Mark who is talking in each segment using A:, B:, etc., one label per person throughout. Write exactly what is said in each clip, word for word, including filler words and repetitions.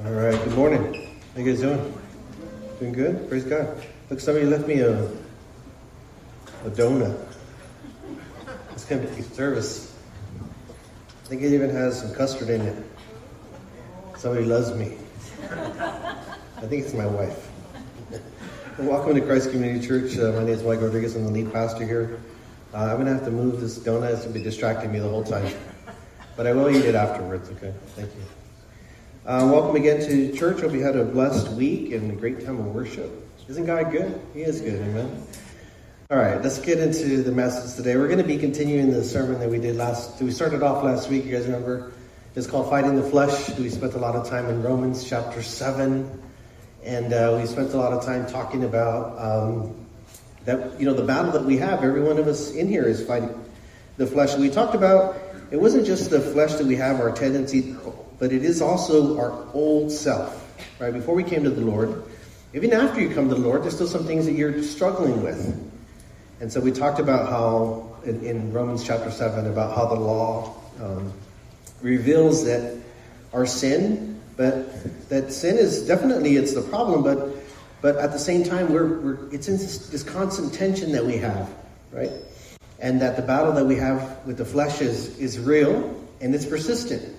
A: All right, good morning. How you guys doing? Doing good? Praise God. Look, somebody left me a a donut. It's going to be service. I think it even has some custard in it. Somebody loves me. I think it's my wife. Welcome to Christ Community Church. Uh, my name is Mike Rodriguez. I'm the lead pastor here. Uh, I'm going to have to move this donut. It's going to be distracting me the whole time. But I will eat it afterwards, okay? Thank you. Uh, welcome again to church. Hope you had a blessed week and a great time of worship. Isn't God good? He is good, amen. All right, let's get into the message today. We're going to be continuing the sermon that we did last, we started off last week, you guys remember? It's called Fighting the Flesh. We spent a lot of time in Romans chapter seven, and uh, we spent a lot of time talking about um, that, you know, the battle that we have. Every one of us in here is fighting the flesh. And we talked about, it wasn't just the flesh that we have, our tendency, but it is also our old self, right? Before we came to the Lord, even after you come to the Lord, there's still some things that you're struggling with. And so we talked about how, in, in Romans chapter seven, about how the law um, reveals that our sin, but that sin is definitely, it's the problem, but but at the same time, we're, we're it's in this, this constant tension that we have, right? And that the battle that we have with the flesh is, is real, and it's persistent.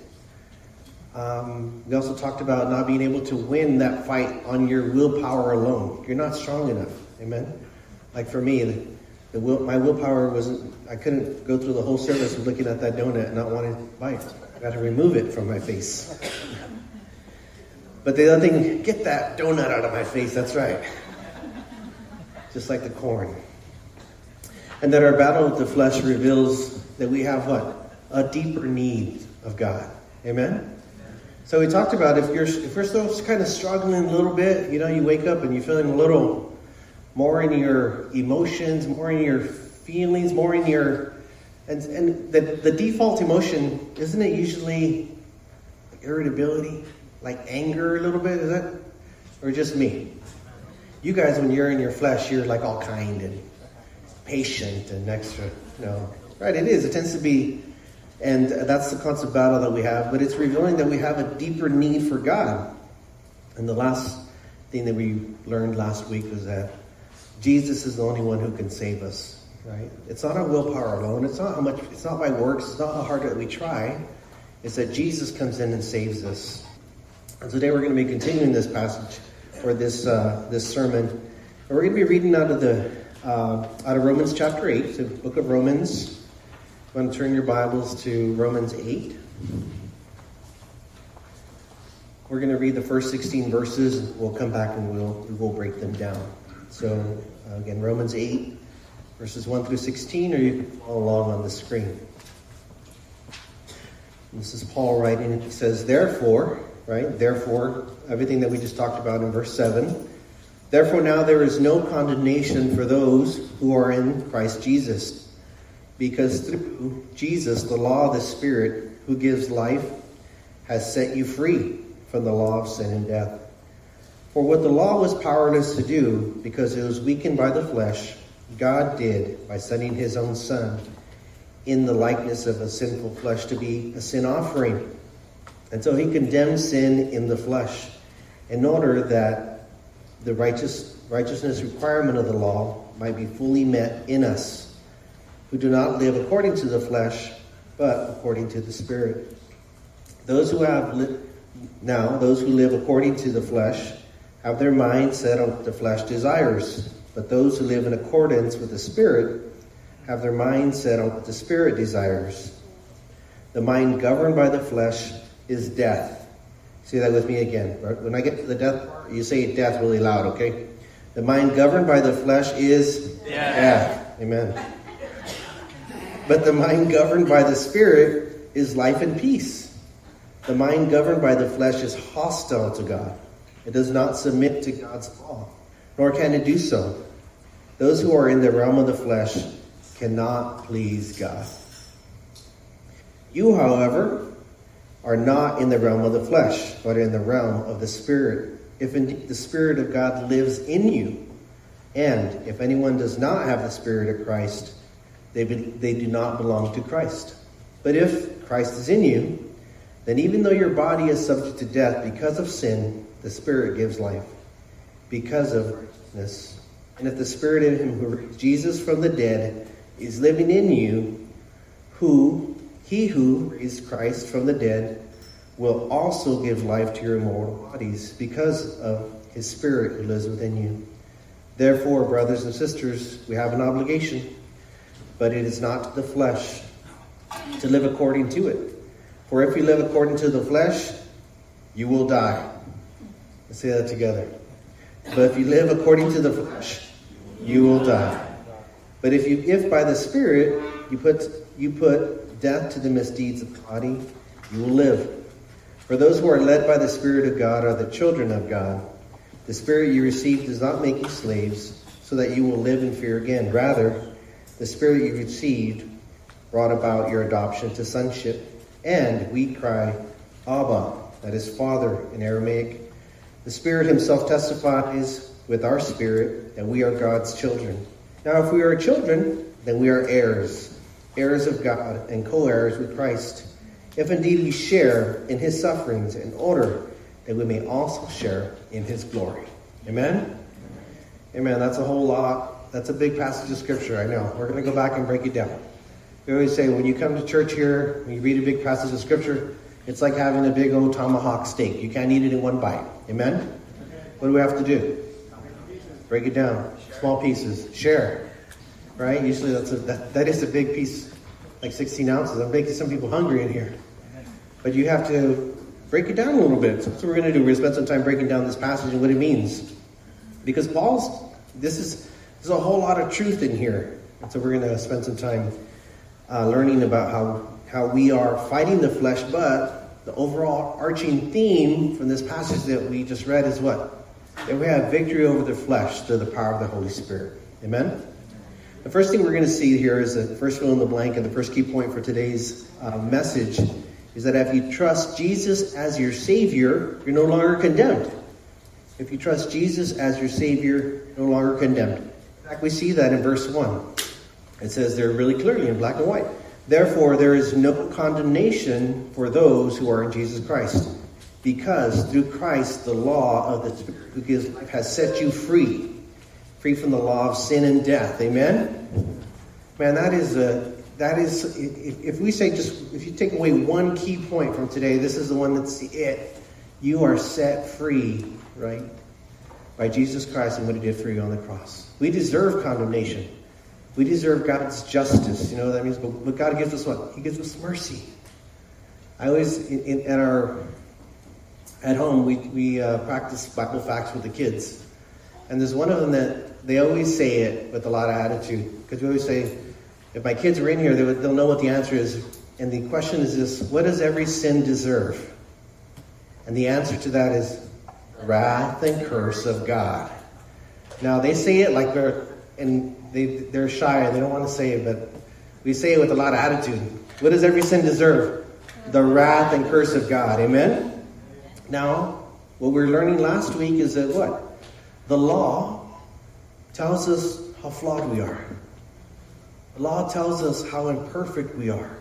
A: Um, we also talked about not being able to win that fight on your willpower alone. You're not strong enough. Amen? Like for me, the, the will, my willpower wasn't, I couldn't go through the whole service of looking at that donut and not wanting to bite. I got to remove it from my face. But the other thing, get that donut out of my face. That's right. Just like the corn. And that our battle with the flesh reveals that we have what? A deeper need of God. Amen? So we talked about if you're if you're still kind of struggling a little bit, you know, you wake up and you're feeling a little more in your emotions, more in your feelings, more in your, and and the, the default emotion, isn't it usually irritability, like anger a little bit, is that? Or just me? You guys, when you're in your flesh, you're like all kind and patient and extra, you know. Right, it is. It tends to be. And that's the constant battle that we have. But it's revealing that we have a deeper need for God. And the last thing that we learned last week was that Jesus is the only one who can save us. Right? It's not our willpower alone. It's not how much. It's not by works. It's not how hard that we try. It's that Jesus comes in and saves us. And today we're going to be continuing this passage or this uh, this sermon. And we're going to be reading out of the uh, out of Romans chapter eight, the book of Romans. I'm going to turn your Bibles to Romans eight. We're going to read the first sixteen verses. We'll come back and we'll we'll break them down. So uh, again, Romans eight, verses one through sixteen, or you can follow along on the screen. And this is Paul writing. He says, therefore, right? Therefore, everything that we just talked about in verse seven. Therefore now there is no condemnation for those who are in Christ Jesus. Because through Jesus, the law of the Spirit, who gives life, has set you free from the law of sin and death. For what the law was powerless to do, because it was weakened by the flesh, God did by sending his own Son in the likeness of a sinful flesh to be a sin offering. And so he condemned sin in the flesh in order that the righteous righteousness requirement of the law might be fully met in us, who do not live according to the flesh, but according to the Spirit. Those who have li- now, those who live according to the flesh have their mind set on what the flesh desires, but those who live in accordance with the Spirit have their mind set on what the Spirit desires. The mind governed by the flesh is death. Say that with me again. When I get to the death part, you say death really loud, okay? The mind governed by the flesh is death. death. Amen. But the mind governed by the Spirit is life and peace. The mind governed by the flesh is hostile to God. It does not submit to God's law, nor can it do so. Those who are in the realm of the flesh cannot please God. You, however, are not in the realm of the flesh, but in the realm of the Spirit, if indeed the Spirit of God lives in you. And if anyone does not have the Spirit of Christ, They, be, they do not belong to Christ. But if Christ is in you, Then even though your body is subject to death because of sin, the Spirit gives life because of righteousness. And if the Spirit in him who raised Jesus from the dead is living in you, who he who raised Christ from the dead will also give life to your mortal bodies because of his Spirit who lives within you. Therefore, brothers and sisters, we have an obligation, but it is not to the flesh to live according to it. For if you live according to the flesh, you will die. Let's say that together. But if you live according to the flesh, you will die. But if you, if by the Spirit you put you put death to the misdeeds of the body, you will live. For those who are led by the Spirit of God are the children of God. The Spirit you received does not make you slaves, so that you will live in fear again. Rather, the Spirit you received brought about your adoption to sonship. And we cry, Abba, that is Father in Aramaic. The Spirit himself testifies with our spirit that we are God's children. Now, if we are children, then we are heirs, heirs of God and co-heirs with Christ. If indeed we share in his sufferings, in order that we may also share in his glory. Amen? Amen. That's a whole lot. That's a big passage of Scripture, I know. We're going to go back and break it down. We always say when you come to church here, when you read a big passage of Scripture, it's like having a big old tomahawk steak. You can't eat it in one bite. Amen? What do we have to do? Break it down. Small pieces. Share. Right? Usually that's a, that, that is a big piece, like sixteen ounces. I'm making some people hungry in here. But you have to break it down a little bit. So that's what we're going to do. We're going to spend some time breaking down this passage and what it means. Because Paul's, this is, there's a whole lot of truth in here. And so we're going to spend some time Uh, learning about how, how we are fighting the flesh, but the overall arching theme from this passage that we just read is what? That we have victory over the flesh through the power of the Holy Spirit. Amen? The first thing we're going to see here is the first fill in the blank, and the first key point for today's uh, message is that if you trust Jesus as your Savior, you're no longer condemned. If you trust Jesus as your Savior, you're no longer condemned. In fact, we see that in verse one. It says there really clearly in black and white. Therefore, there is no condemnation for those who are in Jesus Christ. Because through Christ, the law of the Spirit who gives life has set you free. Free from the law of sin and death. Amen? Man, that is a, that is, if, if we say just, if you take away one key point from today, this is the one that's it. You are set free, right? By Jesus Christ and what he did for you on the cross. We deserve condemnation. We deserve God's justice. You know what that means? But, but God gives us what? He gives us mercy. I always, in, in, at our, at home, we, we uh, practice Bible facts with the kids. And there's one of them that they always say it with a lot of attitude. Because we always say, if my kids were in here, they would, they'll know what the answer is. And the question is this: what does every sin deserve? And the answer to that is wrath and curse of God. Now, they say it like they're, and they, they're shy. They don't want to say it, but we say it with a lot of attitude. What does every sin deserve? The wrath and curse of God. Amen? Now, what we were learning last week is that what? The law tells us how flawed we are. The law tells us how imperfect we are.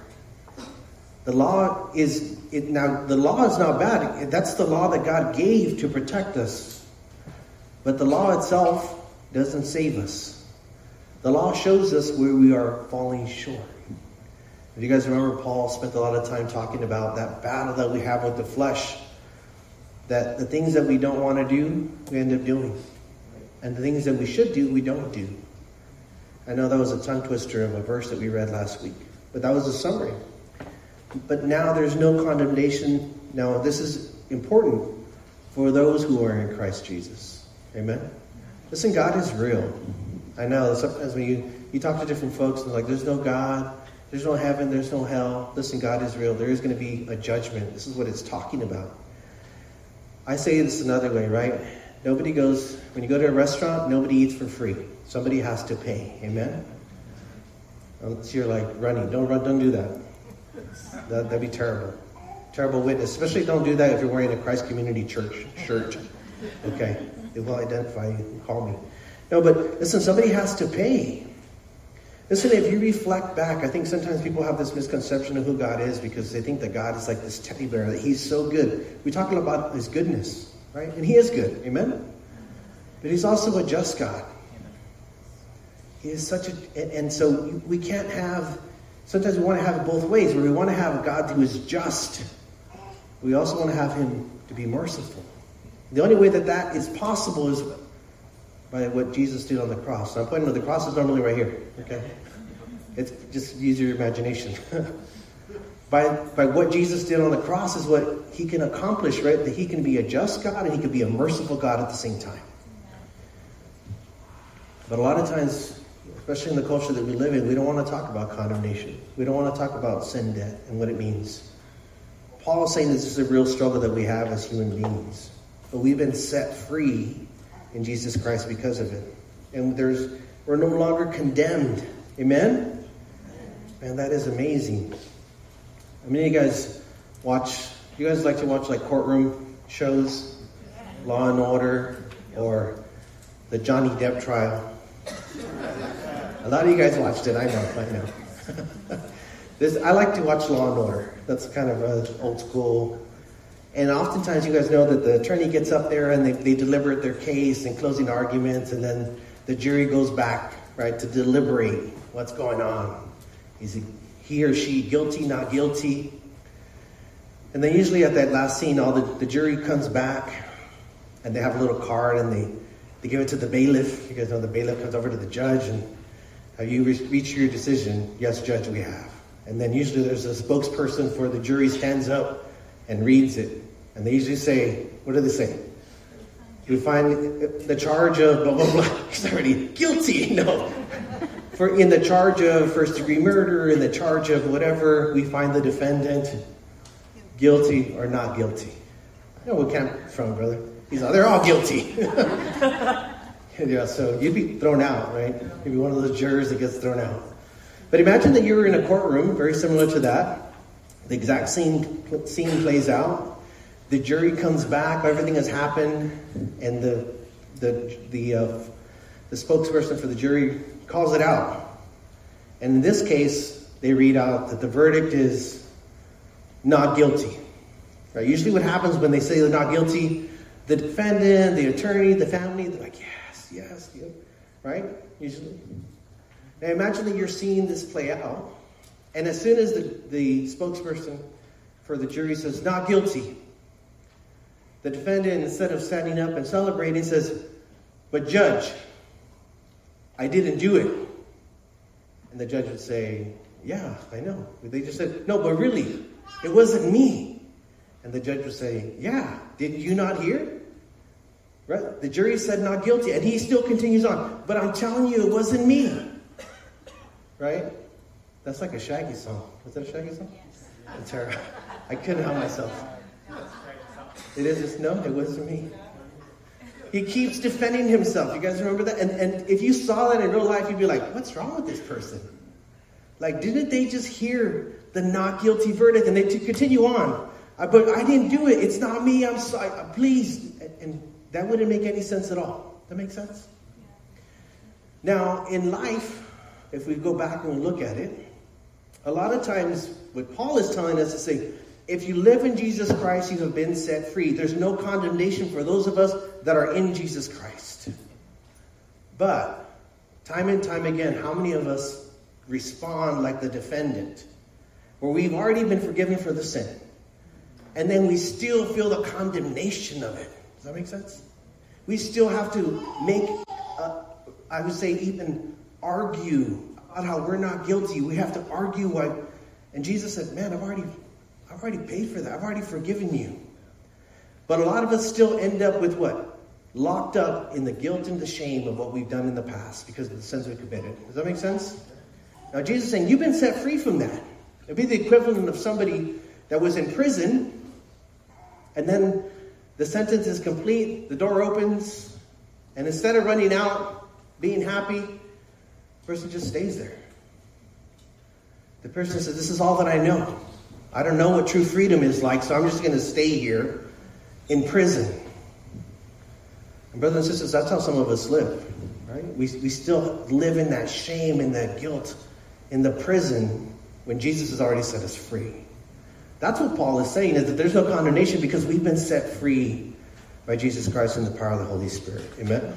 A: The law is, it now, the law is not bad. That's the law that God gave to protect us. But the law itself doesn't save us. The law shows us where we are falling short. If you guys remember, Paul spent a lot of time talking about that battle that we have with the flesh. That the things that we don't want to do, we end up doing. And the things that we should do, we don't do. I know that was a tongue twister of a verse that we read last week. But that was a summary. But now there's no condemnation. Now this is important for those who are in Christ Jesus. Amen? Listen, God is real. I know sometimes when you, you talk to different folks, and they're like, there's no God, there's no heaven, there's no hell. Listen, God is real. There is going to be a judgment. This is what it's talking about. I say this another way, right? Nobody goes, when you go to a restaurant, nobody eats for free. Somebody has to pay. Amen? Unless you're like running. Don't run, don't do that. that. That'd be terrible. Terrible witness. Especially don't do that if you're wearing a Christ Community Church shirt. Okay. It will identify you and call me. No, but listen, somebody has to pay. Listen, if you reflect back, I think sometimes people have this misconception of who God is because they think that God is like this teddy bear, that he's so good. We talk about his goodness, right? And he is good, amen? But he's also a just God. He is such a, and, and so we can't have, sometimes we want to have it both ways, where we want to have a God who is just. We also want to have him to be merciful. The only way that that is possible is by what Jesus did on the cross. So I'm pointing to the cross is normally right here, okay? It's just use your imagination. by by what Jesus did on the cross is what he can accomplish, right? That he can be a just God and he can be a merciful God at the same time. But a lot of times, especially in the culture that we live in, we don't want to talk about condemnation. We don't want to talk about sin debt and what it means. Paul is saying this is a real struggle that we have as human beings. But we've been set free in Jesus Christ because of it. And there's we're no longer condemned. Amen? Man, that is amazing. How many of you guys watch, you guys like to watch like courtroom shows? Law and Order or the Johnny Depp trial? A lot of you guys watched it, I know, I know. this, I like to watch Law and Order. That's kind of an old school. And oftentimes you guys know that the attorney gets up there and they, they deliberate their case and closing arguments, and then the jury goes back, right, to deliberate what's going on. Is he, he or she guilty, not guilty? And then usually at that last scene, all the, the jury comes back and they have a little card and they, they give it to the bailiff. You guys know the bailiff comes over to the judge and have you re- reached your decision? Yes, judge, we have. And then usually there's a spokesperson for the jury stands up and reads it. And they usually say, what do they say? You find the charge of blah, blah, blah. He's already guilty. No. For in the charge of first degree murder, in the charge of whatever, we find the defendant guilty or not guilty. You know what camp from, brother? He's like, they're all guilty. Yeah, so you'd be thrown out, right? You'd be one of those jurors that gets thrown out. But imagine that you were in a courtroom, very similar to that. The exact scene, scene plays out. The jury comes back, everything has happened, and the the the uh, the spokesperson for the jury calls it out. And in this case, they read out that the verdict is not guilty. Right? Usually what happens when they say they're not guilty, the defendant, the attorney, the family, they're like, yes, yes, yes. Right? Usually. Now imagine that you're seeing this play out, and as soon as the, the spokesperson for the jury says, not guilty, the defendant, instead of standing up and celebrating, says, but judge, I didn't do it. And the judge would say, yeah, I know. But they just said, no, but really, it wasn't me. And the judge would say, yeah, did you not hear? Right? The jury said not guilty, and he still continues on. But I'm telling you, it wasn't me. Right? That's like a Shaggy song. Was that a Shaggy song? Yes. It's terrible. I couldn't help myself. It is just, no, it wasn't me. He keeps defending himself. You guys remember that? And and if you saw that in real life, you'd be like, what's wrong with this person? Like, didn't they just hear the not guilty verdict? And they t- continue on. Uh, but I didn't do it. It's not me. I'm sorry. Uh, please. And, and that wouldn't make any sense at all. That makes sense? Now, in life, if we go back and we look at it, a lot of times what Paul is telling us is say, if you live in Jesus Christ, you have been set free. There's no condemnation for those of us that are in Jesus Christ. But time and time again, how many of us respond like the defendant, where we've already been forgiven for the sin, and then we still feel the condemnation of it? Does that make sense? We still have to make, uh, I would say, even argue about how we're not guilty. We have to argue why. And Jesus said, man, I've already, I've already paid for that. I've already forgiven you. But a lot of us still end up with what? Locked up in the guilt and the shame of what we've done in the past because of the sins we committed. Does that make sense? Now Jesus is saying, you've been set free from that. It'd be the equivalent of somebody that was in prison, and then the sentence is complete, the door opens, and instead of running out, being happy, the person just stays there. The person says, this is all that I know. I don't know what true freedom is like, so I'm just going to stay here in prison. And brothers and sisters, that's how some of us live, Right? We, we still live in that shame and that guilt in the prison when Jesus has already set us free. That's what Paul is saying, is that there's no condemnation because we've been set free by Jesus Christ in the power of the Holy Spirit. Amen?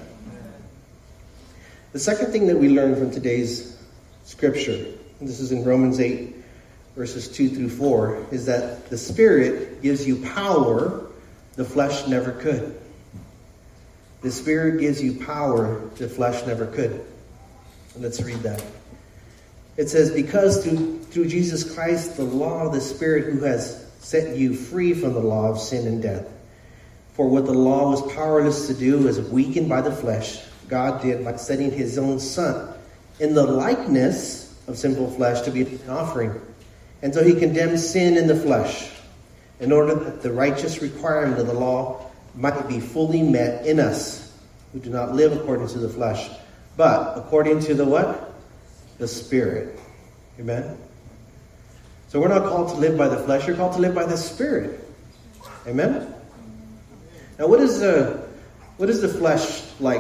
A: The second thing that we learn from today's scripture, and this is in Romans eight, verses two through four, is that the Spirit gives you power the flesh never could. The Spirit gives you power the flesh never could. Let's read that. It says, because through, through Jesus Christ, the law of the Spirit who has set you free from the law of sin and death. For what the law was powerless to do is weakened by the flesh, God did by setting his own Son in the likeness of sinful flesh to be an offering. And so he condemned sin in the flesh, in order that the righteous requirement of the law might be fully met in us, who do not live according to the flesh, but according to the what? The Spirit. Amen? So we're not called to live by the flesh, you're called to live by the Spirit. Amen? Now what is the, what is the flesh like?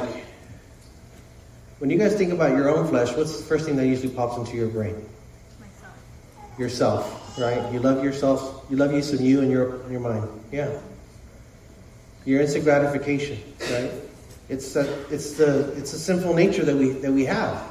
A: When you guys think about your own flesh, what's the first thing that usually pops into your brain? Myself. Yourself, right? You love yourself. You love you some you and your, your mind. Yeah. Your instant gratification, right? It's a, it's the it's a sinful nature that we that we have.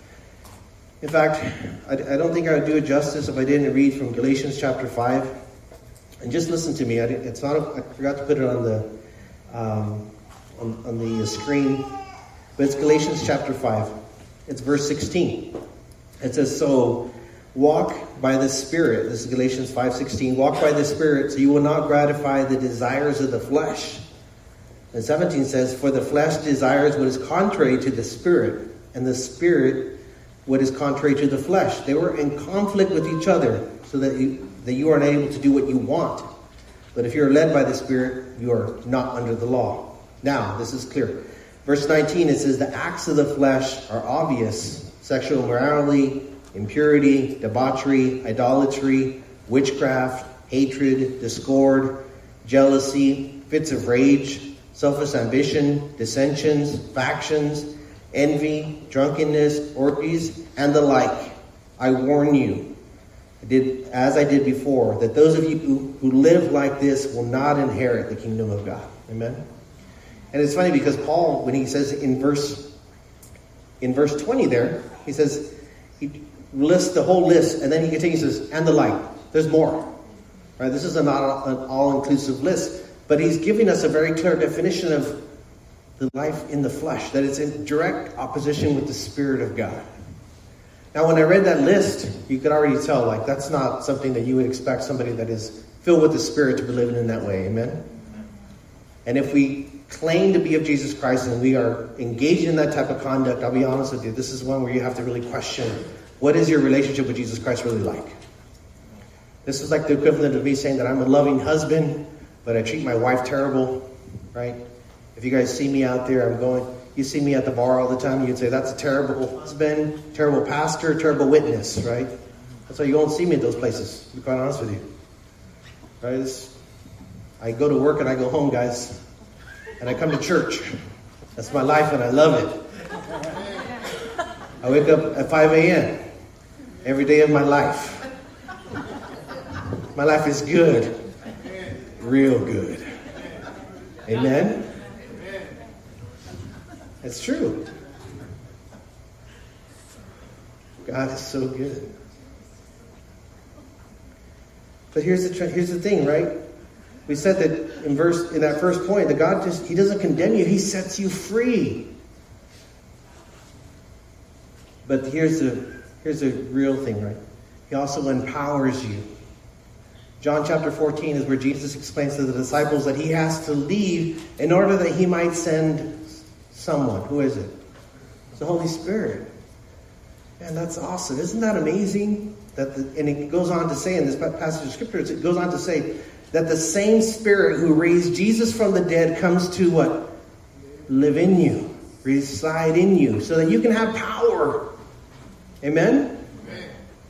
A: In fact, I, I don't think I would do it justice if I didn't read from Galatians chapter five. And just listen to me. I didn't, it's not. A, I forgot to put it on the um, on, on the screen, but it's Galatians chapter five. It's verse sixteen. It says, "So walk by the Spirit." This is Galatians five sixteen. "Walk by the Spirit, so you will not gratify the desires of the flesh." And seventeen says, "For the flesh desires what is contrary to the Spirit, and the Spirit what is contrary to the flesh." They were in conflict with each other, so that you, that you are not able to do what you want. But if you are led by the Spirit, you are not under the law. Now, this is clear. Verse nineteen, it says, "The acts of the flesh are obvious: sexual immorality, impurity, debauchery, idolatry, witchcraft, hatred, discord, jealousy, fits of rage, selfish ambition, dissensions, factions, envy, drunkenness, orgies, and the like. I warn you, I did as I did before, that those of you who, who live like this will not inherit the kingdom of God." Amen. And it's funny because Paul, when he says in verse in verse twenty there, he says, he lists the whole list, and then he continues, says, "and the like." There's more. Right? This is a not an all-inclusive list, but he's giving us a very clear definition of the life in the flesh, that it's in direct opposition with the Spirit of God. Now, when I read that list, you could already tell, like, that's not something that you would expect somebody that is filled with the Spirit to be living in that way. Amen? And if we claim to be of Jesus Christ and we are engaged in that type of conduct, I'll be honest with you, this is one where you have to really question, what is your relationship with Jesus Christ really like? This is like the equivalent of me saying that I'm a loving husband, but I treat my wife terrible, right? If you guys see me out there, I'm going, you see me at the bar all the time, you'd say, that's a terrible husband, terrible pastor, terrible witness, right? That's why you won't see me at those places, to be quite honest with you. Right? It's, I go to work and I go home, guys. And I come to church. That's my life and I love it. I wake up at five a.m. every day of my life. My life is good. Real good. Amen? It's true. God is so good. But here's the here's the thing, right? We said that in verse in that first point that God just He doesn't condemn you; He sets you free. But here's the here's the real thing, right? He also empowers you. John chapter fourteen is where Jesus explains to the disciples that He has to leave in order that He might send someone. Who is it? It's the Holy Spirit. And that's awesome. Isn't that amazing? That the, and it goes on to say in this passage of scripture, it goes on to say that the same Spirit who raised Jesus from the dead comes to what? Live in you. Reside in you. So that you can have power. Amen? Amen.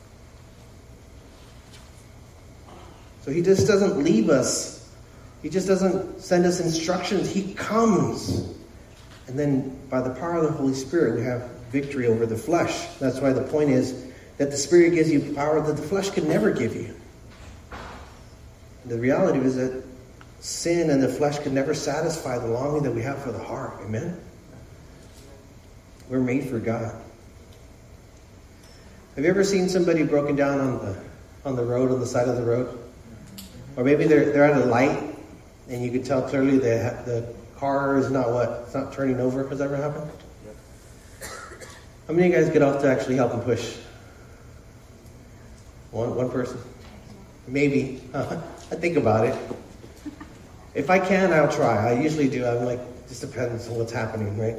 A: So He just doesn't leave us. He just doesn't send us instructions. He comes. And then by the power of the Holy Spirit, we have victory over the flesh. That's why the point is that the Spirit gives you power that the flesh can never give you. The reality is that sin and the flesh can never satisfy the longing that we have for the heart. Amen? We're made for God. Have you ever seen somebody broken down on the on the road, on the side of the road? Or maybe they're they're at a light, and you can tell clearly the the car is not what? It's not turning over. Has that ever happened? How many of you guys get off to actually help them push? One one person? Maybe. I think about it. If I can, I'll try. I usually do. I'm like, just depends on what's happening, right?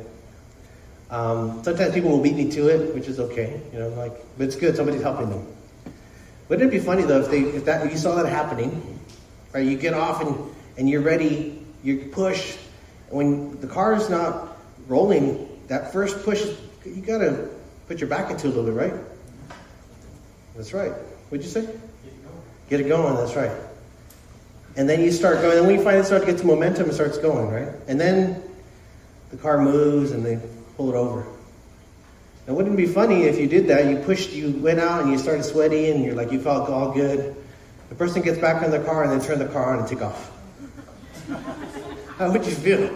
A: Um, sometimes people will beat me to it, which is okay. You know, like, but it's good. Somebody's helping them. Wouldn't it be funny though if they, if that, if you saw that happening, right? You get off and and you're ready. You push, and when the car is not rolling, that first push, you gotta put your back into it a little bit, right? That's right. What'd you say? Get it going. That's right. And then you start going, and when you find it starts to get some momentum, it starts going, right? And then the car moves and they pull it over. Now, wouldn't it be funny if you did that? You pushed, you went out and you started sweaty and you're like, you felt all good. The person gets back in the car and then turn the car on and take off. How would you feel?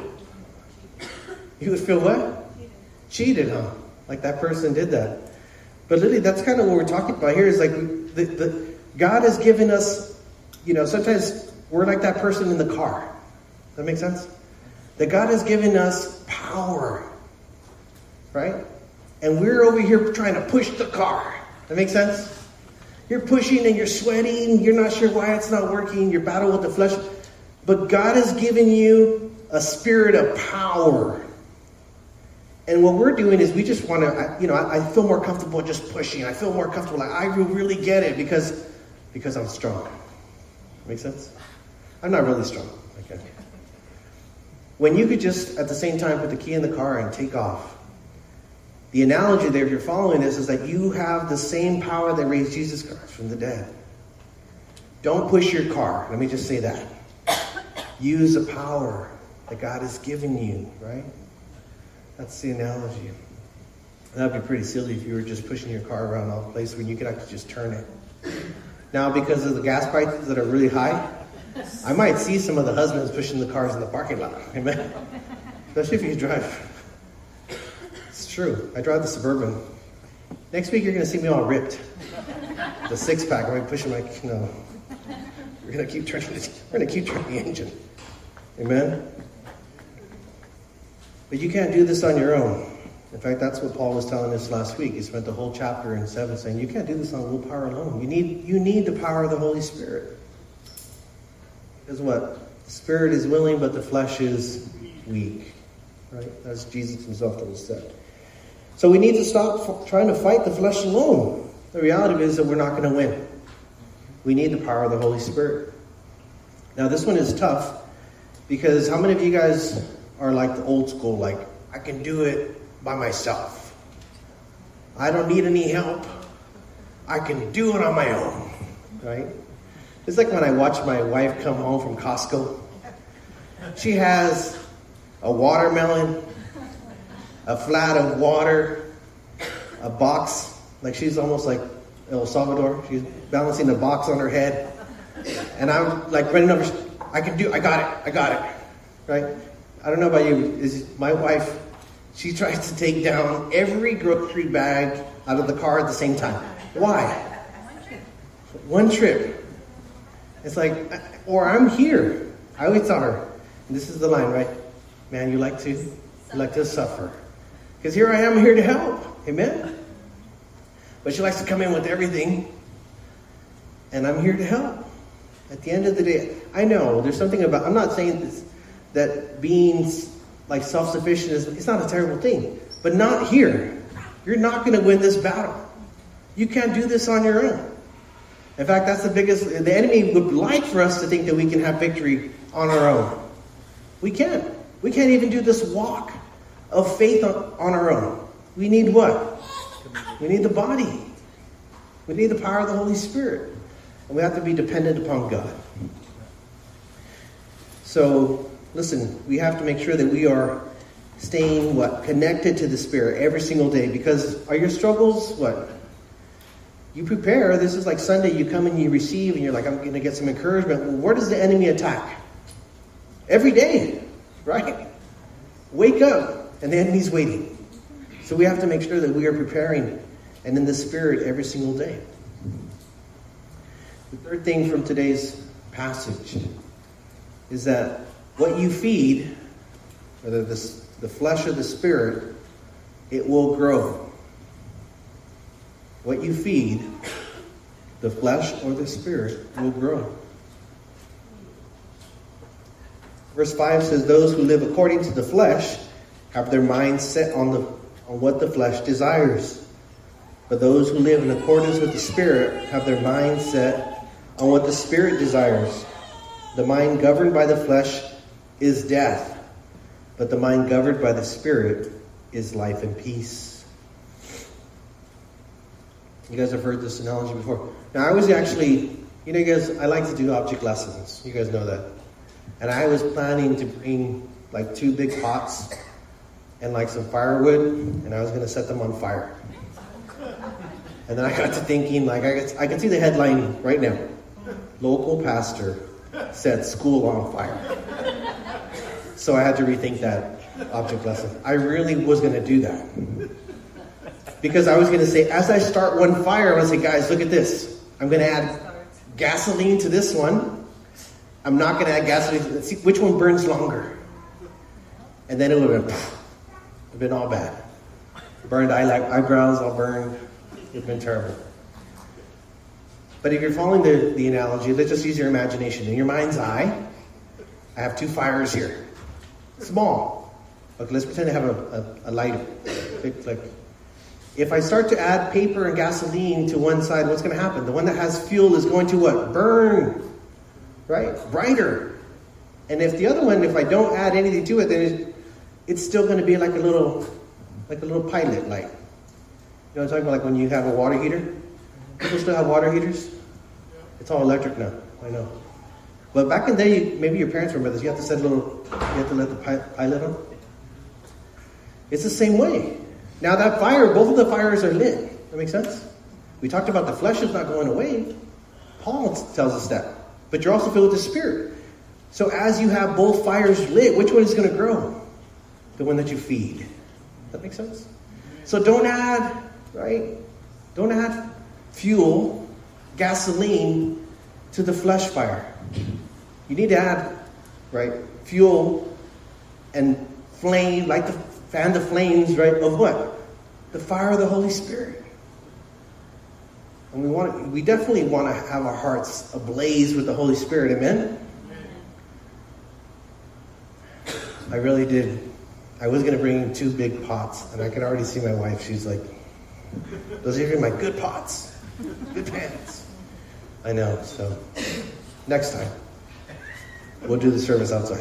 A: You would feel what? Cheated, huh? Like that person did that. But literally, that's kind of what we're talking about here is like, the, the, God has given us, you know, sometimes we're like that person in the car. Does that make sense? That God has given us power, right? And we're over here trying to push the car. That makes sense? You're pushing and you're sweating. You're not sure why it's not working. You're battling with the flesh. But God has given you a spirit of power. And what we're doing is we just want to, you know, I, I feel more comfortable just pushing. I feel more comfortable. Like, I really get it because, because I'm strong. Make sense? I'm not really strong. Okay. When you could just, at the same time, put the key in the car and take off. The analogy there, if you're following this, is that you have the same power that raised Jesus Christ from the dead. Don't push your car. Let me just say that. Use the power that God has given you, right? That's the analogy. That'd be pretty silly if you were just pushing your car around all the place when you could actually just turn it. Now, because of the gas prices that are really high, I might see some of the husbands pushing the cars in the parking lot. Amen? Especially if you drive. It's true. I drive the Suburban. Next week, you're going to see me all ripped. The six-pack, I'm pushing my, no. We're going to keep turning the, we're going to keep turning the engine. Amen? But you can't do this on your own. In fact, that's what Paul was telling us last week. He spent the whole chapter in seven saying, you can't do this on willpower alone. You need, you need the power of the Holy Spirit. Because what? The spirit is willing, but the flesh is weak. Right? That's Jesus himself that was said. So we need to stop f- trying to fight the flesh alone. The reality is that we're not going to win. We need the power of the Holy Spirit. Now, this one is tough because how many of you guys are like the old school, like, I can do it by myself. I don't need any help. I can do it on my own, right? It's like when I watch my wife come home from Costco. She has a watermelon, a flat of water, a box, like she's almost like El Salvador. She's balancing a box on her head. And I'm like running over, I can do, I got it, I got it, right? I don't know about you, is my wife, she tries to take down every grocery bag out of the car at the same time. Why? One trip. It's like, or I'm here. I always tell her, and this is the line, right? Man, you like to, you like to suffer. Because here I am here to help. Amen? But she likes to come in with everything. And I'm here to help. At the end of the day, I know there's something about, I'm not saying this, that being like self-sufficient is, it's not a terrible thing. But not here. You're not going to win this battle. You can't do this on your own. In fact, that's the biggest, the enemy would like for us to think that we can have victory on our own. We can't. We can't even do this walk of faith on, on our own. We need what? We need the body. We need the power of the Holy Spirit. And we have to be dependent upon God. So, listen, we have to make sure that we are staying what? Connected to the Spirit every single day. Because are your struggles what? You prepare. This is like Sunday. You come and you receive and you're like, I'm going to get some encouragement. Well, where does the enemy attack? Every day, right? Wake up and the enemy's waiting. So we have to make sure that we are preparing and in the Spirit every single day. The third thing from today's passage is that what you feed, whether this, the flesh or the Spirit, it will grow. What you feed, the flesh or the Spirit, will grow. Verse five says, those who live according to the flesh have their minds set on the on what the flesh desires. But those who live in accordance with the Spirit have their minds set on what the Spirit desires. The mind governed by the flesh is death, but the mind governed by the Spirit is life and peace. You guys have heard this analogy before. Now, I was actually, you know, you guys, I like to do object lessons. You guys know that. And I was planning to bring like two big pots and like some firewood, and I was going to set them on fire. And then I got to thinking, like, I could, I can see the headline right now. Local pastor set school on fire. So I had to rethink that object lesson. I really was going to do that. Because I was going to say, as I start one fire, I'm going to say, guys, look at this. I'm going to add gasoline to this one. I'm not going to add gasoline. Let's see which one burns longer. And then it would have been, have been all bad. Burned eye, eyebrows, all burned. It would have been terrible. But if you're following the, the analogy, let's just use your imagination. In your mind's eye, I have two fires here. Small. Okay, let's pretend I have a, a, a lighter. Big flick. If I start to add paper and gasoline to one side, what's going to happen? The one that has fuel is going to what? Burn. Right? Brighter. And if the other one, if I don't add anything to it, then it, it's still going to be like a little, like a little pilot light. You know what I'm talking about? Like when you have a water heater? People still have water heaters? It's all electric now. I know. But back in the day, maybe your parents remember this. You have to set a little, you have to let the pilot on. It's the same way. Now that fire, both of the fires are lit. That makes sense? We talked about the flesh is not going away. Paul tells us that. But you're also filled with the Spirit. So as you have both fires lit, which one is going to grow? The one that you feed. That makes sense? So don't add, right? Don't add fuel, gasoline to the flesh fire. You need to add, right, fuel and flame, like the fan the flames, right, of what? The fire of the Holy Spirit. And we want, we definitely want to have our hearts ablaze with the Holy Spirit. Amen? I really did. I was going to bring two big pots, and I could already see my wife. She's like, those are my good pots. Good pans. I know, so next time, we'll do the service outside.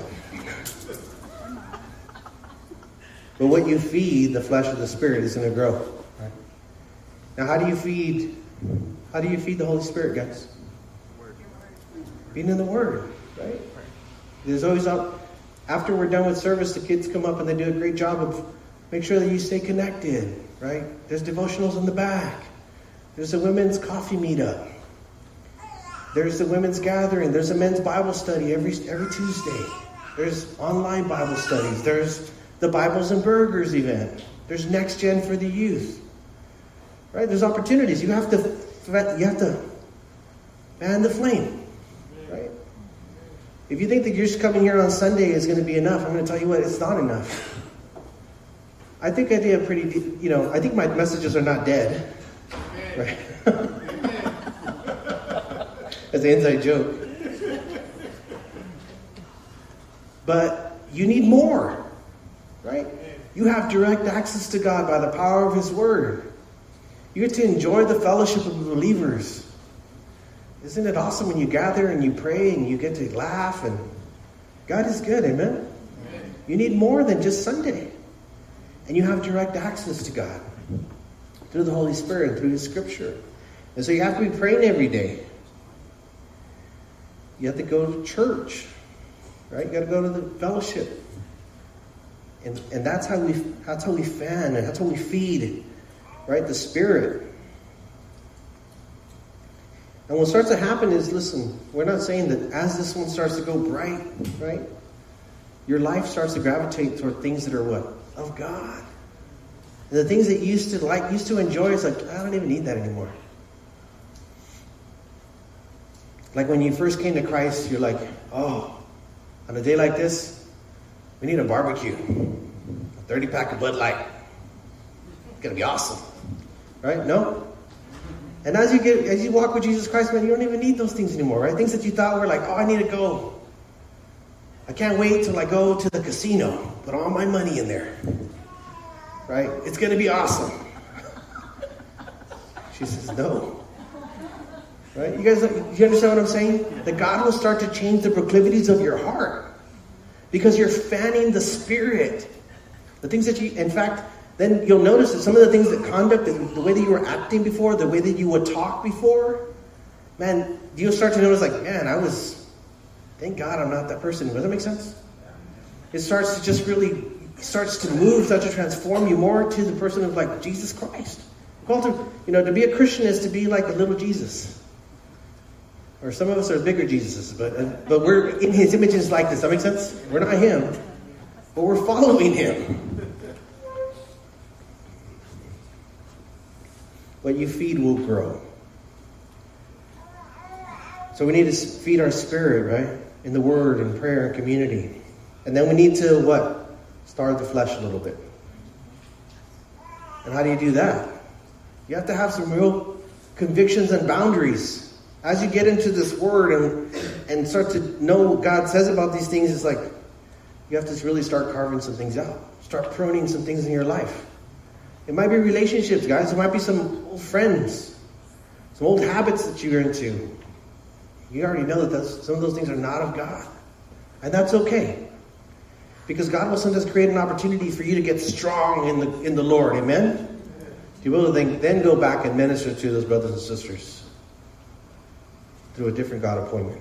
A: But what you feed, the flesh of the Spirit, is going to grow. Right? Now, how do you feed? How do you feed the Holy Spirit, guys? Being in the Word, right? There's always up. After we're done with service, the kids come up and they do a great job of make sure that you stay connected, right? There's devotionals in the back. There's a women's coffee meetup. There's the women's gathering. There's a men's Bible study every every Tuesday. There's online Bible studies. There's the Bibles and Burgers event. There's Next Gen for the youth. Right? There's opportunities. You have to you have to fan the flame. Right? If you think that you're just coming here on Sunday is going to be enough, I'm going to tell you what, it's not enough. I think I did a pretty, you know, I think my messages are not dead. Right? That's an inside joke. But you need more. Right? You have direct access to God by the power of His Word. You get to enjoy the fellowship of believers. Isn't it awesome when you gather and you pray and you get to laugh? And God is good, amen? Amen. You need more than just Sunday. And you have direct access to God through the Holy Spirit, through His Scripture. And so you have to be praying every day. You have to go to church. Right? You got to go to the fellowship. And, and that's how we that's how we fan and that's how we feed, right? The Spirit. And what starts to happen is, listen, we're not saying that as this one starts to go bright, right? Your life starts to gravitate toward things that are what? Of God. And the things that you used to like, used to enjoy, it's like, I don't even need that anymore. Like when you first came to Christ, you're like, oh, on a day like this, we need a barbecue. A thirty pack of Bud Light. It's going to be awesome. Right? No? And as you get, as you walk with Jesus Christ, man, you don't even need those things anymore, right? Things that you thought were like, oh, I need to go. I can't wait till I go to the casino. Put all my money in there. Right? It's going to be awesome. She says, no. Right? You guys, you understand what I'm saying? That God will start to change the proclivities of your heart. Because you're fanning the Spirit. The things that you, in fact, then you'll notice that some of the things that conduct, the, the way that you were acting before, the way that you would talk before, man, you'll start to notice like, man, I was, thank God I'm not that person. Does that make sense? It starts to just really, starts to move, starts to transform you more to the person of like Jesus Christ. Called to, you know, to be a Christian is to be like a little Jesus. Or some of us are bigger Jesuses, but uh, but we're in his image and his likeness. Does that make sense? We're not him, but we're following him. What you feed will grow. So we need to feed our spirit, right? In the word and prayer and community. And then we need to, what? Starve the flesh a little bit. And how do you do that? You have to have some real convictions and boundaries. As you get into this word and, and start to know what God says about these things, it's like you have to really start carving some things out. Start pruning some things in your life. It might be relationships, guys. It might be some old friends. Some old habits that you're into. You already know that those, some of those things are not of God. And that's okay. Because God will sometimes create an opportunity for you to get strong in the in the Lord. Amen? You will then, then go back and minister to those brothers and sisters. Through a different God appointment.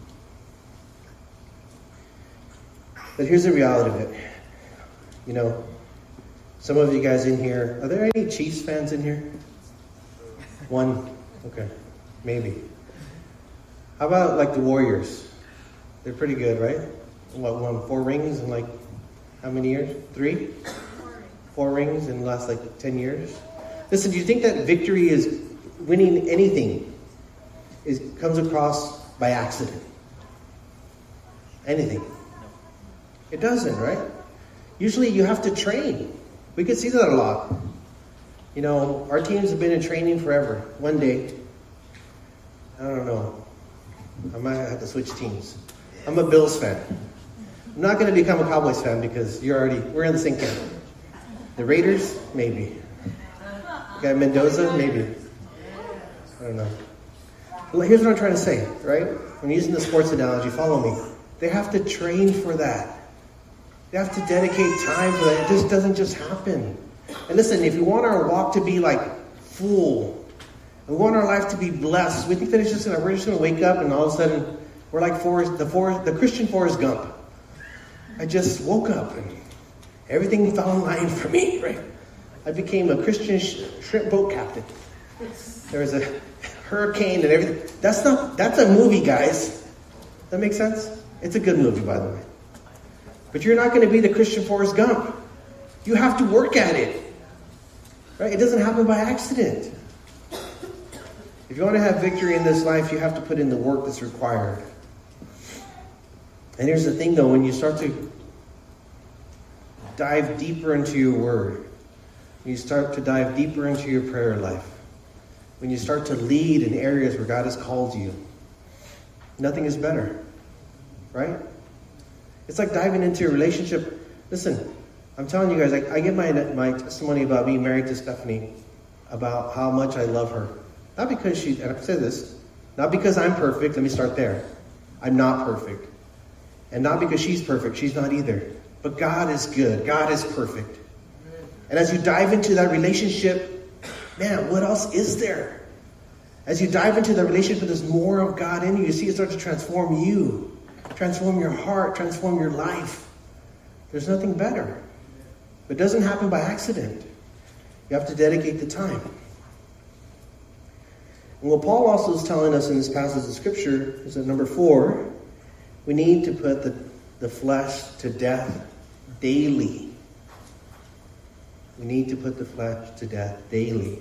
A: But here's the reality of it. You know, some of you guys in here, are there any Chiefs fans in here? One? Okay. Maybe. How about like the Warriors? They're pretty good, right? What, won four rings in like how many years? Three? Four rings in the last like ten years? Listen, do you think that victory is winning anything is comes across by accident? Anything? It doesn't, right? Usually you have to train. We could see that a lot. You know, our teams have been in training forever. One day, I don't know, I might have to switch teams. I'm a Bills fan. I'm not going to become a Cowboys fan because you're already, we're in the same camp. The Raiders, maybe. Okay, Mendoza, maybe. I don't know. Well, here's what I'm trying to say, right? I'm using the sports analogy. Follow me. They have to train for that. They have to dedicate time for that. It just doesn't just happen. And listen, if we want our walk to be like full, we want our life to be blessed, we think that it's just gonna, we're just going to wake up and all of a sudden we're like Forrest, the Forrest, the Christian Forrest Gump. I just woke up and everything fell in line for me, right? I became a Christian sh- shrimp boat captain. There was a hurricane and everything. That's not, that's a movie, guys. That makes sense? It's a good movie, by the way. But you're not going to be the Christian Forrest Gump. You have to work at it. Right? It doesn't happen by accident. If you want to have victory in this life, you have to put in the work that's required. And here's the thing, though. When you start to dive deeper into your word, when you start to dive deeper into your prayer life, when you start to lead in areas where God has called you, nothing is better. Right? It's like diving into a relationship. Listen, I'm telling you guys, I, I give my my testimony about being married to Stephanie, about how much I love her. Not because she, and I've said this, not because I'm perfect. Let me start there. I'm not perfect. And not because she's perfect. She's not either. But God is good. God is perfect. And as you dive into that relationship, man, what else is there? As you dive into the relationship, there's more of God in you. You see it start to transform you. Transform your heart, transform your life. There's nothing better. But it doesn't happen by accident. You have to dedicate the time. And what Paul also is telling us in this passage of Scripture is that number four, we need to put the, the flesh to death daily. We need to put the flesh to death daily.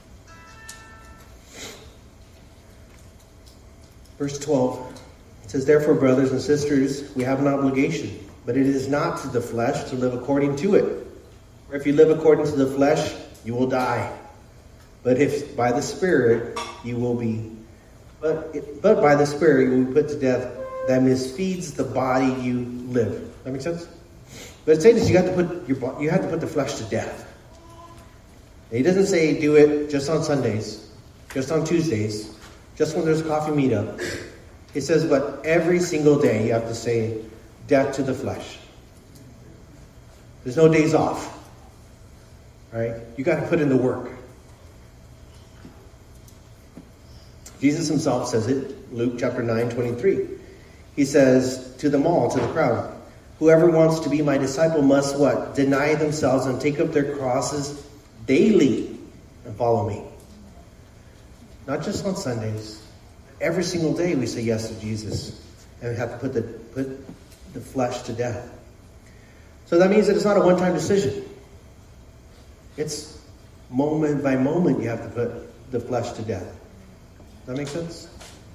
A: Verse twelve, it says, therefore, brothers and sisters, we have an obligation, but it is not to the flesh to live according to it. For if you live according to the flesh, you will die. But if by the Spirit you will be, but, it, but by the Spirit you will be put to death, that misfeeds the body you live. That make sense? But it's saying is you have to put your you have to put the flesh to death. And he doesn't say do it just on Sundays, just on Tuesdays, just when there's a coffee meetup. He says, but every single day you have to say death to the flesh. There's no days off. Right? You got to put in the work. Jesus himself says it, Luke chapter nine, twenty-three. He says to them all, to the crowd, whoever wants to be my disciple must what? Deny themselves and take up their crosses daily and follow me. Not just on Sundays. Every single day we say yes to Jesus. And we have to put the, put the flesh to death. So that means that it's not a one-time decision. It's moment by moment you have to put the flesh to death. Does that make sense?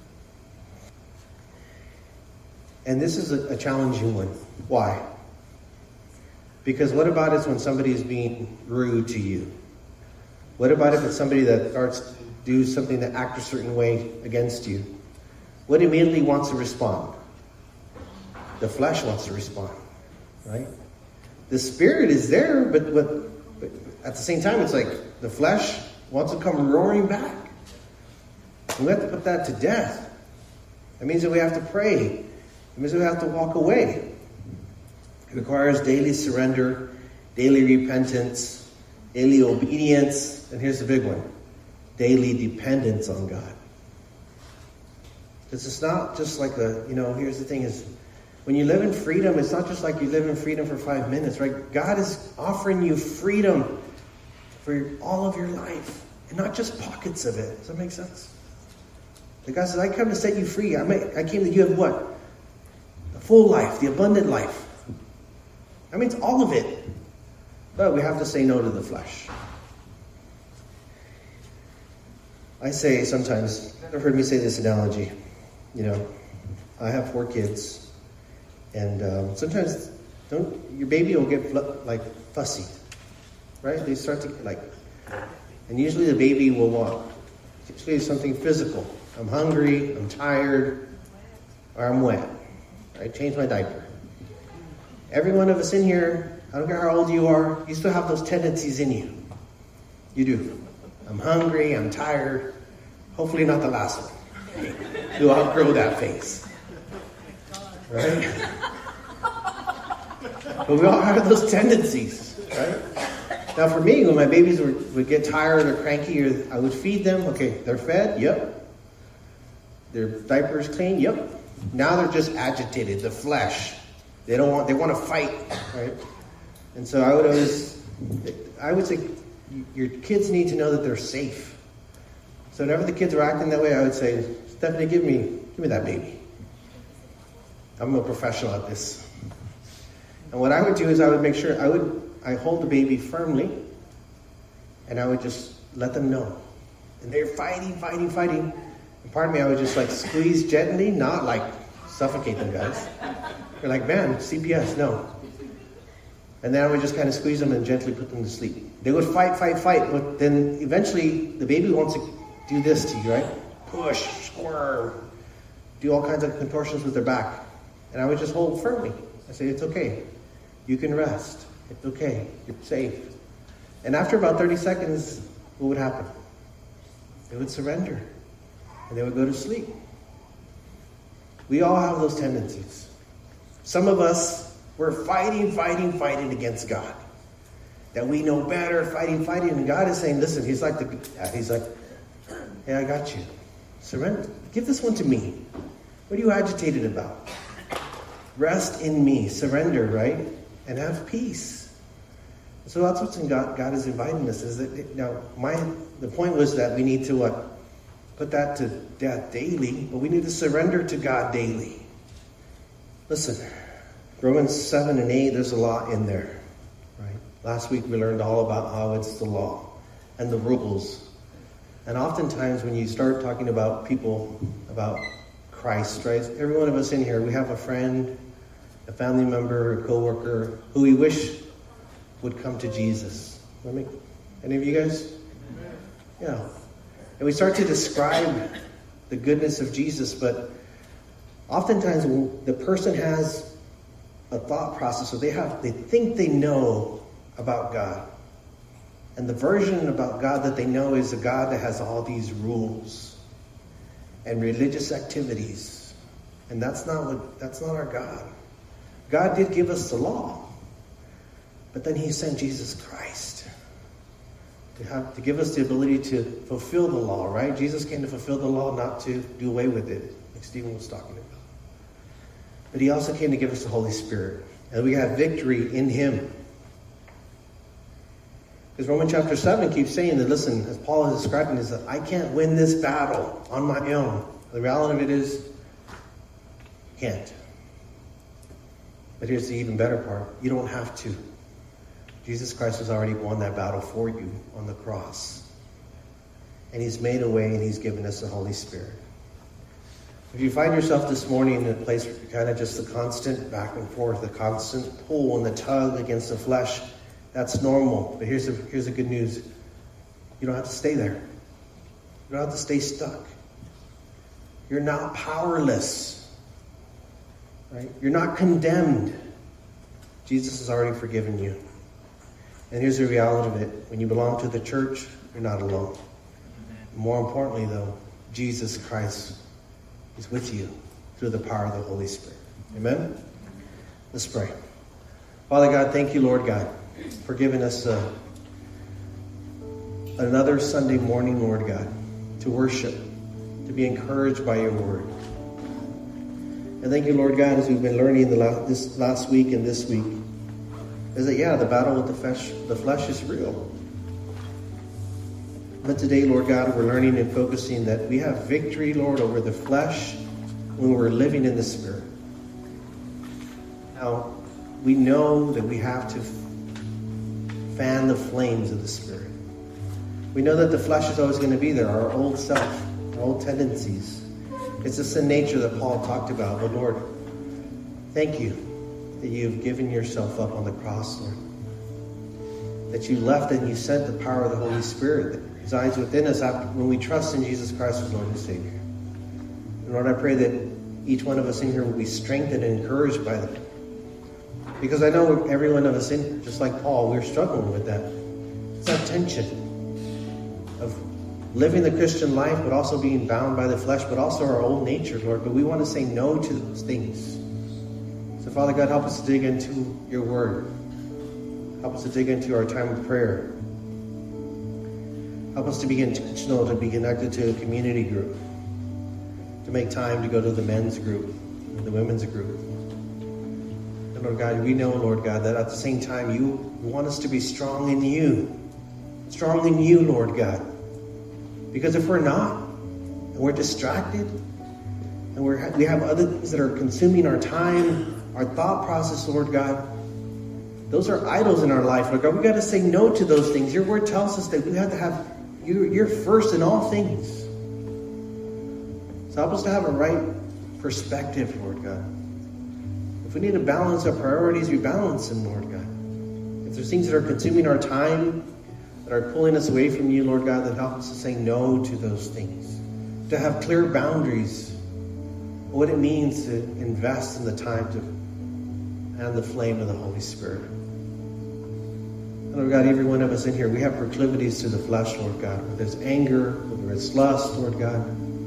A: And this is a, a challenging one. Why? Because what about it when somebody is being rude to you? What about if it's somebody that starts to do something that act a certain way against you? What immediately wants to respond? The flesh wants to respond, right? The Spirit is there, but, but, but at the same time, it's like the flesh wants to come roaring back. And we have to put that to death. That means that we have to pray. It means that we have to walk away. It requires daily surrender, daily repentance, daily obedience, and here's the big one, daily dependence on God. Because it's not just like a, you know, here's the thing is, when you live in freedom, it's not just like you live in freedom for five minutes, right? God is offering you freedom for all of your life, and not just pockets of it. Does that make sense? The God says, I come to set you free. I, may, I came that you have what? The full life, the abundant life. That means all of it. But we have to say no to the flesh. I say sometimes, you've heard me say this analogy. You know, I have four kids. And um, sometimes don't your baby will get like fussy. Right? They start to like, and usually the baby will want, usually it's something physical. I'm hungry, I'm tired, or I'm wet. Right? Change my diaper. Every one of us in here, I don't care how old you are, you still have those tendencies in you. You do. I'm hungry, I'm tired. Hopefully not the last one. You'll outgrow that phase. Right? But we all have those tendencies, right? Now for me, when my babies would, would get tired or cranky, or I would feed them, okay, they're fed, yep. Their diapers clean, yep. Now they're just agitated, the flesh. They don't want, they want to fight, right? And so I would always, I would say, your kids need to know that they're safe. So whenever the kids are acting that way, I would say, Stephanie, give me, give me that baby. I'm a professional at this. And what I would do is I would make sure, I would, I hold the baby firmly, and I would just let them know. And they're fighting, fighting, fighting. And part of me, I would just like squeeze gently, not like suffocate them, guys. They're like, man, C P S, no. And then I would just kind of squeeze them and gently put them to sleep. They would fight, fight, fight, but then eventually the baby wants to do this to you, right? Push, squirm, do all kinds of contortions with their back. And I would just hold firmly. I say, it's okay. You can rest. It's okay. You're safe. And after about thirty seconds, what would happen? They would surrender. And they would go to sleep. We all have those tendencies. Some of us, we're fighting, fighting, fighting against God. That we know better, fighting, fighting. And God is saying, listen, he's like, the, he's like, hey, I got you. Surrender. Give this one to me. What are you agitated about? Rest in me. Surrender, right? And have peace. So that's what's in God, God is inviting us. Is that now my the point was that we need to what put that to death daily, but we need to surrender to God daily. Listen, Romans seven and eight, there's a lot in there. Right? Last week we learned all about how it's the law and the rules. And oftentimes when you start talking about people, about Christ, right? Every one of us in here, we have a friend, a family member, a coworker who we wish would come to Jesus. Let me, any of you guys? Yeah. And we start to describe the goodness of Jesus, but oftentimes when the person has a thought process, so they have, they think they know about God. And the version about God that they know is a God that has all these rules and religious activities. And that's not what, that's not our God. God did give us the law. But then he sent Jesus Christ to have to give us the ability to fulfill the law, right? Jesus came to fulfill the law, not to do away with it, like Stephen was talking about. But he also came to give us the Holy Spirit. And we have victory in him. Because Romans chapter seven keeps saying that, listen, as Paul is describing, is that I can't win this battle on my own. The reality of it is, you can't. But here's the even better part. You don't have to. Jesus Christ has already won that battle for you on the cross. And he's made a way and he's given us the Holy Spirit. If you find yourself this morning in a place where you're kind of just the constant back and forth, the constant pull and the tug against the flesh, that's normal. But here's the, here's the good news. You don't have to stay there. You don't have to stay stuck. You're not powerless. Right? You're not condemned. Jesus has already forgiven you. And here's the reality of it. When you belong to the church, you're not alone. More importantly, though, Jesus Christ is with you through the power of the Holy Spirit. Amen? Let's pray. Father God, thank you, Lord God, for giving us uh, another Sunday morning, Lord God, to worship, to be encouraged by your word. And thank you, Lord God, as we've been learning the last, this last week and this week, is that, yeah, the battle with the flesh, the flesh is real. But today, Lord God, we're learning and focusing that we have victory, Lord, over the flesh when we're living in the Spirit. Now, we know that we have to fan the flames of the Spirit. We know that the flesh is always going to be there, our old self, our old tendencies. It's the sin nature that Paul talked about. But Lord, thank you that you've given yourself up on the cross, Lord. That you left and you sent the power of the Holy Spirit that resides within us after, when we trust in Jesus Christ as Lord and Savior. And Lord, I pray that each one of us in here will be strengthened and encouraged by that. Because I know every one of us in here, just like Paul, we're struggling with that. It's that tension of living the Christian life, but also being bound by the flesh, but also our old nature, Lord. But we want to say no to those things. So, Father God, help us to dig into your word. Help us to dig into our time of prayer. Help us to be intentional, to be connected to a community group. To make time to go to the men's group, the women's group. And Lord God, we know, Lord God, that at the same time you want us to be strong in you. Strong in you, Lord God. Because if we're not, and we're distracted, and we're, we have other things that are consuming our time, our thought process, Lord God, those are idols in our life, Lord God. We got to say no to those things. Your word tells us that we have to have you, you're first in all things. So help us to have a right perspective, Lord God. If we need to balance our priorities, we balance them, Lord God. If there's things that are consuming our time, that are pulling us away from you, Lord God, then help us to say no to those things. To have clear boundaries. What it means to invest in the time to fan the flame of the Holy Spirit. And Lord God, every one of us in here, we have proclivities to the flesh, Lord God. Whether it's anger, whether it's lust, Lord God.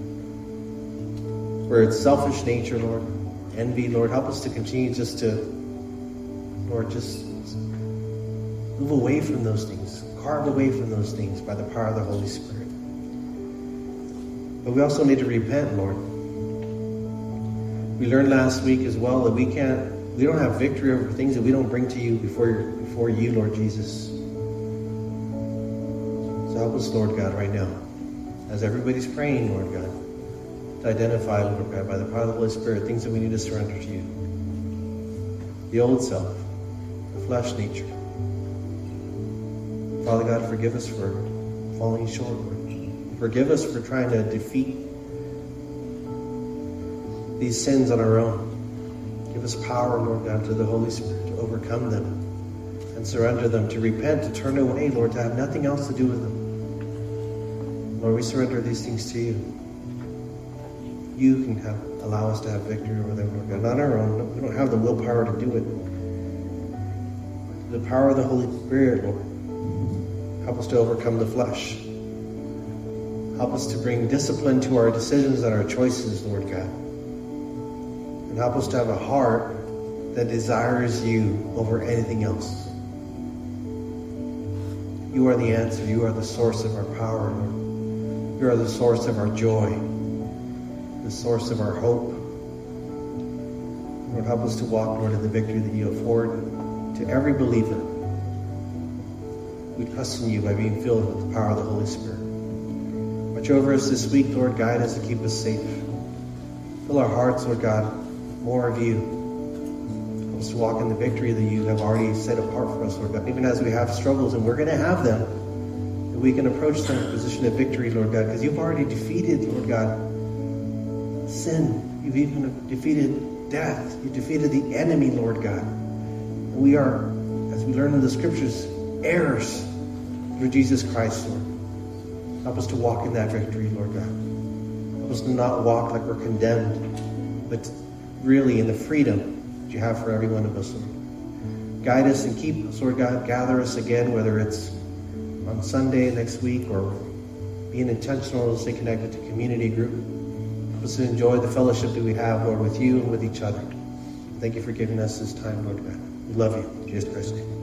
A: Where it's selfish nature, Lord. Envy, Lord. Help us to continue just to, Lord, just move away from those things. Carve away from those things by the power of the Holy Spirit. But we also need to repent, Lord. We learned last week as well that we can't We don't have victory over things that we don't bring to you before, before you, Lord Jesus. So help us, Lord God, right now, as everybody's praying, Lord God, to identify, Lord God, by the power of the Holy Spirit, things that we need to surrender to you. The old self, the flesh nature. Father God, forgive us for falling short, Lord. Forgive us for trying to defeat these sins on our own. Give us power, Lord God, to the Holy Spirit to overcome them and surrender them, to repent, to turn away, Lord, to have nothing else to do with them. Lord, we surrender these things to you. You can have, allow us to have victory over them, Lord God. Not our own. We don't have the willpower to do it. The power of the Holy Spirit, Lord. Help us to overcome the flesh. Help us to bring discipline to our decisions and our choices, Lord God. And help us to have a heart that desires you over anything else. You are the answer. You are the source of our power, Lord. You are the source of our joy, the source of our hope. Lord, help us to walk, Lord, in the victory that you afford to every believer. We trust in you by being filled with the power of the Holy Spirit. Watch over us this week, Lord. Guide us and keep us safe. Fill our hearts, Lord God, more of you. Help us to walk in the victory that you have already set apart for us, Lord God. Even as we have struggles, and we're going to have them, that we can approach them in a position of victory, Lord God, because you've already defeated, Lord God, sin. You've even defeated death. You defeated the enemy, Lord God. And we are, as we learn in the scriptures, heirs through Jesus Christ, Lord. Help us to walk in that victory, Lord God. Help us to not walk like we're condemned, but really in the freedom that you have for every one of us, Lord. Guide us and keep us, Lord God. Gather us again, whether it's on Sunday next week or being intentional to stay connected to community group. Help us to enjoy the fellowship that we have, Lord, with you and with each other. Thank you for giving us this time, Lord God. We love you. In Jesus Christ's name.